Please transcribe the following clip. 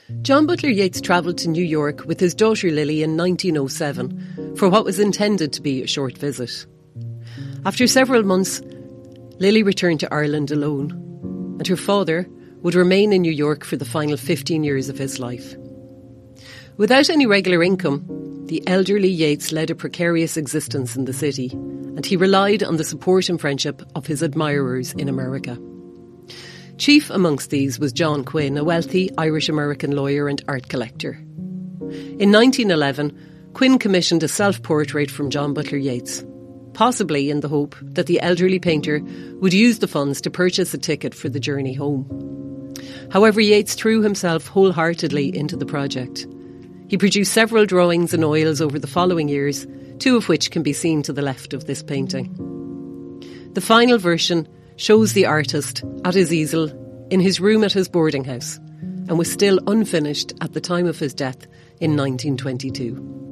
John Butler Yeats travelled to New York with his daughter Lily in 1907 for what was intended to be a short visit. After several months, Lily returned to Ireland alone, and her father would remain in New York for the final 15 years of his life. Without any regular income, the elderly Yeats led a precarious existence in the city, and he relied on the support and friendship of his admirers in America. Chief amongst these was John Quinn, a wealthy Irish-American lawyer and art collector. In 1911, Quinn commissioned a self-portrait from John Butler Yeats, possibly in the hope that the elderly painter would use the funds to purchase a ticket for the journey home. However, Yeats threw himself wholeheartedly into the project. He produced several drawings and oils over the following years, two of which can be seen to the left of this painting. The final version shows the artist at his easel in his room at his boarding house and was still unfinished at the time of his death in 1922.